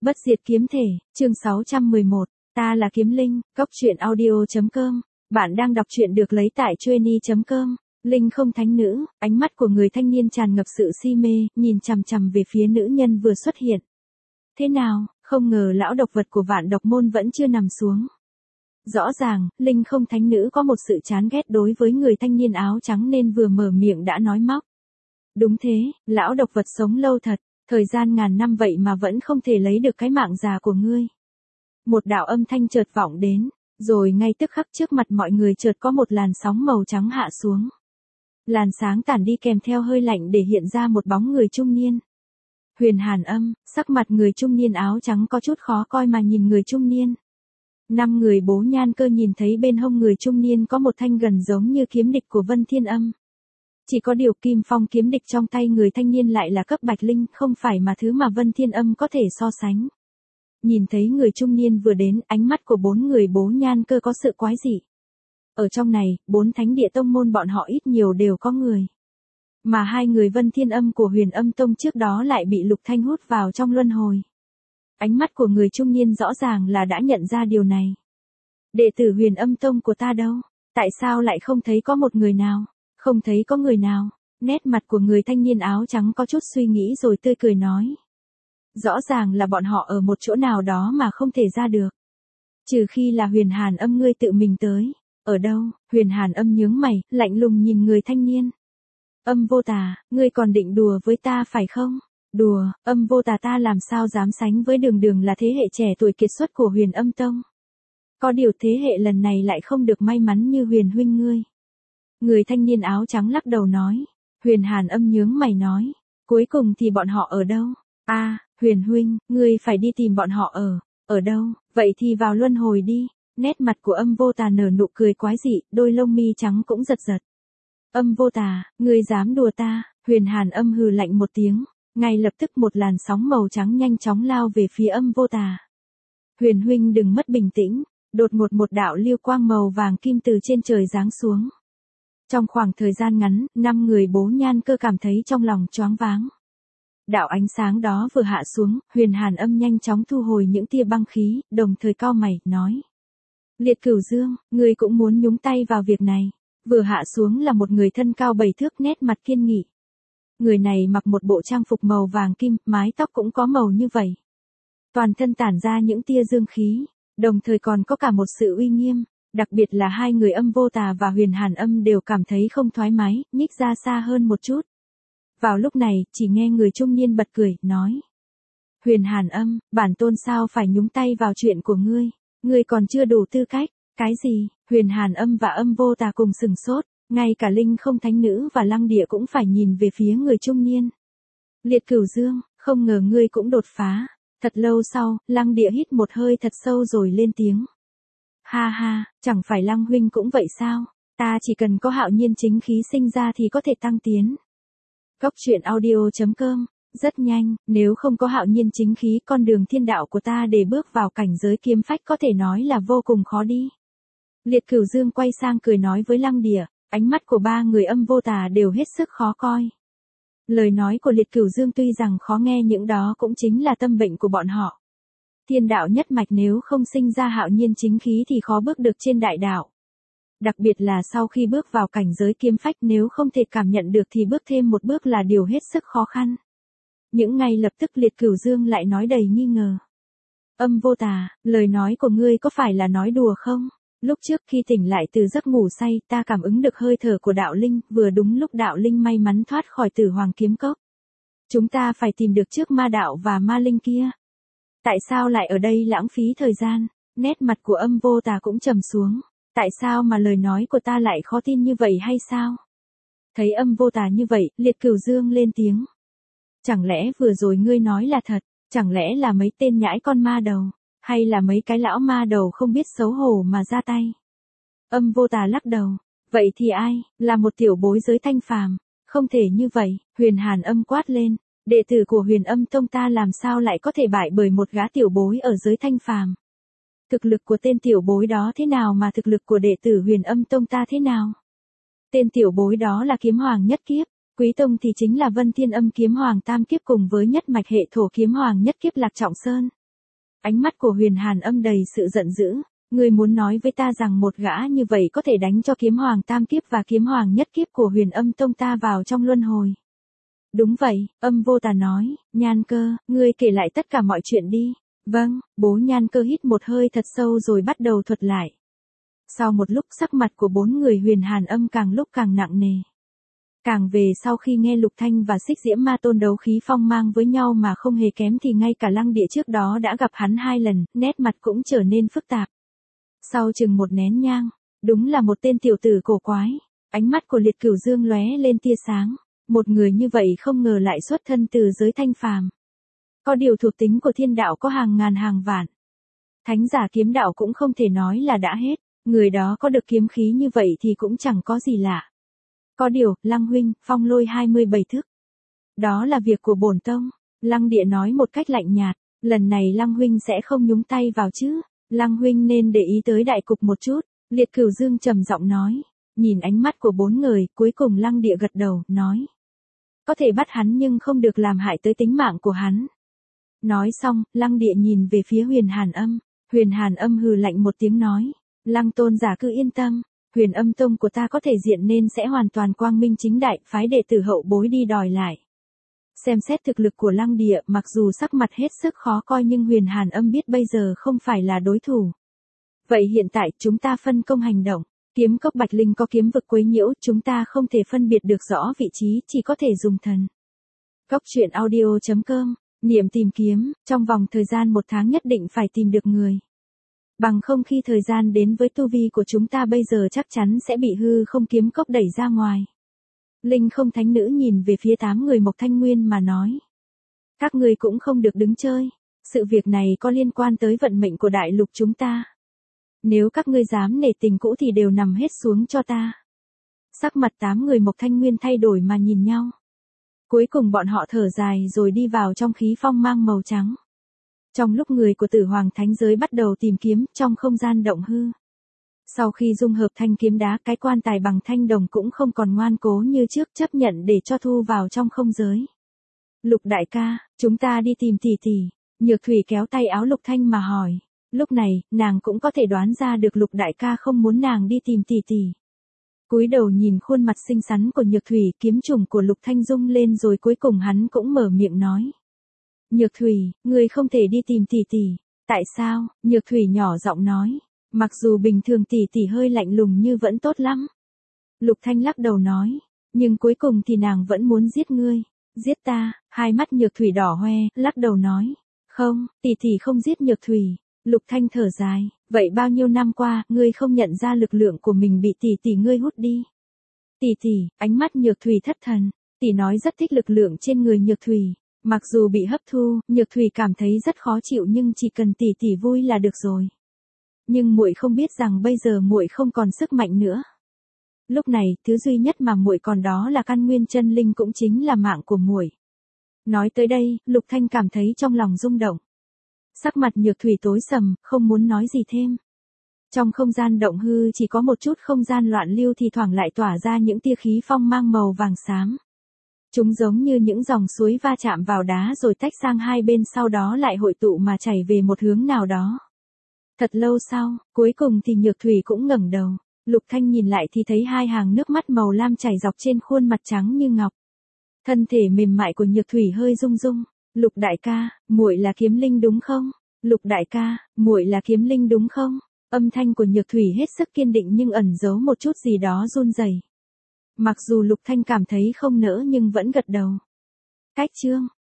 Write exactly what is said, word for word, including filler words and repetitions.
Bất diệt kiếm thể, chương sáu trăm mười một, ta là Kiếm Linh, cốc truyện audio chấm com. Bạn đang đọc truyện được lấy tại trueni chấm com. Linh không thánh nữ, ánh mắt của người thanh niên tràn ngập sự si mê, nhìn chằm chằm về phía nữ nhân vừa xuất hiện. Thế nào, không ngờ lão độc vật của Vạn Độc Môn vẫn chưa nằm xuống. Rõ ràng, Linh không thánh nữ có một sự chán ghét đối với người thanh niên áo trắng nên vừa mở miệng đã nói móc. Đúng thế, lão độc vật sống lâu thật, thời gian ngàn năm vậy mà vẫn không thể lấy được cái mạng già của ngươi. Một đạo âm thanh chợt vọng đến, rồi ngay tức khắc trước mặt mọi người chợt có một làn sóng màu trắng hạ xuống. Làn sáng tản đi kèm theo hơi lạnh để hiện ra một bóng người trung niên. Huyền Hàn Âm, sắc mặt người trung niên áo trắng có chút khó coi mà nhìn người trung niên. Năm người bố nhan cơ nhìn thấy bên hông người trung niên có một thanh gần giống như kiếm địch của Vân Thiên Âm. Chỉ có điều kim phong kiếm địch trong tay người thanh niên lại là cấp bạch linh, không phải mà thứ mà Vân Thiên Âm có thể so sánh. Nhìn thấy người trung niên vừa đến, ánh mắt của bốn người bố nhan cơ có sự quái dị. Ở trong này, bốn thánh địa tông môn bọn họ ít nhiều đều có người. Mà hai người Vân Thiên Âm của Huyền Âm Tông trước đó lại bị Lục Thanh hút vào trong luân hồi. Ánh mắt của người trung niên rõ ràng là đã nhận ra điều này. Đệ tử Huyền Âm Tông của ta đâu? Tại sao lại không thấy có một người nào? Không thấy có người nào. Nét mặt của người thanh niên áo trắng có chút suy nghĩ rồi tươi cười nói. Rõ ràng là bọn họ ở một chỗ nào đó mà không thể ra được. Trừ khi là Huyền Hàn Âm ngươi tự mình tới. Ở đâu? Huyền Hàn Âm nhướng mày, lạnh lùng nhìn người thanh niên. Âm vô tà, ngươi còn định đùa với ta phải không? Đùa, Âm vô tà ta làm sao dám sánh với Đường Đường là thế hệ trẻ tuổi kiệt xuất của Huyền Âm Tông. Có điều thế hệ lần này lại không được may mắn như Huyền huynh ngươi. Người thanh niên áo trắng lắc đầu nói. Huyền Hàn Âm nhướng mày nói. Cuối cùng thì bọn họ ở đâu? A, à, Huyền huynh, ngươi phải đi tìm bọn họ ở. Ở đâu? Vậy thì vào luân hồi đi. Nét mặt của Âm vô tà nở nụ cười quái dị, đôi lông mi trắng cũng giật giật. Âm vô tà, ngươi dám đùa ta? Huyền Hàn Âm hừ lạnh một tiếng. Ngay lập tức một làn sóng màu trắng nhanh chóng lao về phía Âm vô tà. Huyền huynh đừng mất bình tĩnh. Đột ngột một đạo lưu quang màu vàng kim từ trên trời giáng xuống. Trong khoảng thời gian ngắn, năm người bố nhan cơ cảm thấy trong lòng choáng váng. Đạo ánh sáng đó vừa hạ xuống, Huyền Hàn Âm nhanh chóng thu hồi những tia băng khí, đồng thời cau mày, nói. Liệt Cửu Dương, ngươi cũng muốn nhúng tay vào việc này. Vừa hạ xuống là một người thân cao bảy thước, nét mặt kiên nghị. Người này mặc một bộ trang phục màu vàng kim, mái tóc cũng có màu như vậy. Toàn thân tản ra những tia dương khí, đồng thời còn có cả một sự uy nghiêm. Đặc biệt là hai người Âm vô tà và Huyền Hàn Âm đều cảm thấy không thoải mái, nhích ra xa hơn một chút. Vào lúc này, chỉ nghe người trung niên bật cười, nói. Huyền Hàn Âm, bản tôn sao phải nhúng tay vào chuyện của ngươi? Ngươi còn chưa đủ tư cách. Cái gì? Huyền Hàn Âm và Âm vô tà cùng sừng sốt, ngay cả Linh không thánh nữ và Lăng Địa cũng phải nhìn về phía người trung niên. Liệt Cửu Dương, không ngờ ngươi cũng đột phá. Thật lâu sau, Lăng Địa hít một hơi thật sâu rồi lên tiếng. Ha ha, chẳng phải Lăng huynh cũng vậy sao? Ta chỉ cần có hạo nhiên chính khí sinh ra thì có thể tăng tiến. Cốc truyện audio chấm com. Rất nhanh, nếu không có hạo nhiên chính khí, con đường thiên đạo của ta để bước vào cảnh giới kiếm phách có thể nói là vô cùng khó đi. Liệt Cửu Dương quay sang cười nói với Lăng Địa, ánh mắt của ba người Âm vô tà đều hết sức khó coi. Lời nói của Liệt Cửu Dương tuy rằng khó nghe nhưng đó cũng chính là tâm bệnh của bọn họ. Thiên đạo nhất mạch nếu không sinh ra hạo nhiên chính khí thì khó bước được trên đại đạo. Đặc biệt là sau khi bước vào cảnh giới kiếm phách, nếu không thể cảm nhận được thì bước thêm một bước là điều hết sức khó khăn. Những ngày lập tức Liệt Cửu Dương lại nói đầy nghi ngờ. Âm vô tà, lời nói của ngươi có phải là nói đùa không? Lúc trước khi tỉnh lại từ giấc ngủ say, ta cảm ứng được hơi thở của đạo linh, vừa đúng lúc đạo linh may mắn thoát khỏi Tử Hoàng kiếm cốc. Chúng ta phải tìm được trước ma đạo và ma linh kia. Tại sao lại ở đây lãng phí thời gian? Nét mặt của Âm vô tà cũng trầm xuống. Tại sao mà lời nói của ta lại khó tin như vậy hay sao? Thấy Âm vô tà như vậy, Liệt Cửu Dương lên tiếng. Chẳng lẽ vừa rồi ngươi nói là thật? Chẳng lẽ là mấy tên nhãi con ma đầu? Hay là mấy cái lão ma đầu không biết xấu hổ mà ra tay? Âm vô tà lắc đầu. Vậy thì ai? Là một tiểu bối giới thanh phàm. Không thể như vậy. Huyền Hàn Âm quát lên. Đệ tử của Huyền Âm Tông ta làm sao lại có thể bại bởi một gã tiểu bối ở giới thanh phàm? Thực lực của tên tiểu bối đó thế nào mà thực lực của đệ tử Huyền Âm Tông ta thế nào? Tên tiểu bối đó là kiếm hoàng nhất kiếp. Quý tông thì chính là Vân Thiên Âm kiếm hoàng tam kiếp cùng với nhất mạch hệ thổ kiếm hoàng nhất kiếp Lạc Trọng Sơn. Ánh mắt của Huyền Hàn Âm đầy sự giận dữ. Ngươi muốn nói với ta rằng một gã như vậy có thể đánh cho kiếm hoàng tam kiếp và kiếm hoàng nhất kiếp của Huyền Âm Tông ta vào trong luân hồi. Đúng vậy, Âm Vô Tà nói, Nhan Cơ, ngươi kể lại tất cả mọi chuyện đi. Vâng, bố Nhan Cơ hít một hơi thật sâu rồi bắt đầu thuật lại. Sau một lúc sắc mặt của bốn người Huyền Hàn Âm càng lúc càng nặng nề. Càng về sau khi nghe Lục Thanh và Xích Diễm Ma Tôn đấu khí phong mang với nhau mà không hề kém thì ngay cả Lăng Địa trước đó đã gặp hắn hai lần, nét mặt cũng trở nên phức tạp. Sau chừng một nén nhang, đúng là một tên tiểu tử cổ quái, ánh mắt của Liệt Cửu Dương lóe lên tia sáng, một người như vậy không ngờ lại xuất thân từ giới thanh phàm. Có điều thuộc tính của thiên đạo có hàng ngàn hàng vạn. Thánh giả kiếm đạo cũng không thể nói là đã hết, người đó có được kiếm khí như vậy thì cũng chẳng có gì lạ. Có điều, Lăng huynh, phong lôi hai mươi bảy thức. Đó là việc của bổn tông, Lăng Địa nói một cách lạnh nhạt, lần này Lăng huynh sẽ không nhúng tay vào chứ, Lăng huynh nên để ý tới đại cục một chút, Liệt Cửu Dương trầm giọng nói, nhìn ánh mắt của bốn người, cuối cùng Lăng Địa gật đầu, nói. Có thể bắt hắn nhưng không được làm hại tới tính mạng của hắn. Nói xong, Lăng Địa nhìn về phía Huyền Hàn Âm, Huyền Hàn Âm hừ lạnh một tiếng nói, Lăng tôn giả cứ yên tâm. Huyền Âm Tông của ta có thể diện nên sẽ hoàn toàn quang minh chính đại, phái đệ tử hậu bối đi đòi lại. Xem xét thực lực của Lăng Địa, mặc dù sắc mặt hết sức khó coi nhưng Huyền Hàn Âm biết bây giờ không phải là đối thủ. Vậy hiện tại chúng ta phân công hành động, kiếm cốc Bạch Linh có kiếm vực quấy nhiễu, chúng ta không thể phân biệt được rõ vị trí, chỉ có thể dùng thần. Cốc truyện audio chấm com, niệm tìm kiếm, trong vòng thời gian một tháng nhất định phải tìm được người. Bằng không khi thời gian đến với tu vi của chúng ta bây giờ chắc chắn sẽ bị hư không kiếm cốc đẩy ra ngoài. Linh không thánh nữ nhìn về phía tám người Mộc Thanh Nguyên mà nói. Các người cũng không được đứng chơi. Sự việc này có liên quan tới vận mệnh của đại lục chúng ta. Nếu các ngươi dám nể tình cũ thì đều nằm hết xuống cho ta. Sắc mặt tám người Mộc Thanh Nguyên thay đổi mà nhìn nhau. Cuối cùng bọn họ thở dài rồi đi vào trong khí phong mang màu trắng. Trong lúc người của Tử Hoàng Thánh Giới bắt đầu tìm kiếm trong không gian động hư. Sau khi dung hợp thanh kiếm đá, cái quan tài bằng thanh đồng cũng không còn ngoan cố như trước, chấp nhận để cho thu vào trong không giới. Lục đại ca, chúng ta đi tìm tỷ tỷ. Nhược Thủy kéo tay áo Lục Thanh mà hỏi. Lúc này, nàng cũng có thể đoán ra được Lục đại ca không muốn nàng đi tìm tỷ tỷ. Cúi đầu nhìn khuôn mặt xinh xắn của Nhược Thủy, kiếm trùng của Lục Thanh rung lên rồi cuối cùng hắn cũng mở miệng nói. Nhược Thủy, ngươi không thể đi tìm tỷ tỷ. Tại sao? Nhược Thủy nhỏ giọng nói. Mặc dù bình thường tỷ tỷ hơi lạnh lùng nhưng vẫn tốt lắm. Lục Thanh lắc đầu nói. Nhưng cuối cùng thì nàng vẫn muốn giết ngươi. Giết ta? Hai mắt Nhược Thủy đỏ hoe, lắc đầu nói. Không, tỷ tỷ không giết Nhược Thủy. Lục Thanh thở dài. Vậy bao nhiêu năm qua, ngươi không nhận ra lực lượng của mình bị tỷ tỷ ngươi hút đi. Tỷ tỷ, ánh mắt Nhược Thủy thất thần. Tỷ nói rất thích lực lượng trên người Nhược Thủy. Mặc dù bị hấp thu, Nhược Thủy cảm thấy rất khó chịu nhưng chỉ cần tỷ tỷ vui là được rồi. Nhưng muội không biết rằng bây giờ muội không còn sức mạnh nữa. Lúc này, thứ duy nhất mà muội còn đó là căn nguyên chân linh, cũng chính là mạng của muội. Nói tới đây, Lục Thanh cảm thấy trong lòng rung động. Sắc mặt Nhược Thủy tối sầm, không muốn nói gì thêm. Trong không gian động hư chỉ có một chút không gian loạn lưu thì thoảng lại tỏa ra những tia khí phong mang màu vàng xám. Chúng giống như những dòng suối va chạm vào đá rồi tách sang hai bên, sau đó lại hội tụ mà chảy về một hướng nào đó. Thật lâu sau, cuối cùng thì Nhược Thủy cũng ngẩng đầu. Lục Thanh nhìn lại thì thấy hai hàng nước mắt màu lam chảy dọc trên khuôn mặt trắng như ngọc. Thân thể mềm mại của Nhược Thủy hơi rung rung. Lục đại ca, muội là kiếm linh đúng không? Lục đại ca, muội là kiếm linh đúng không? Âm thanh của Nhược Thủy hết sức kiên định nhưng ẩn giấu một chút gì đó run rẩy. Mặc dù Lục Thanh cảm thấy không nỡ nhưng vẫn gật đầu. Cách chương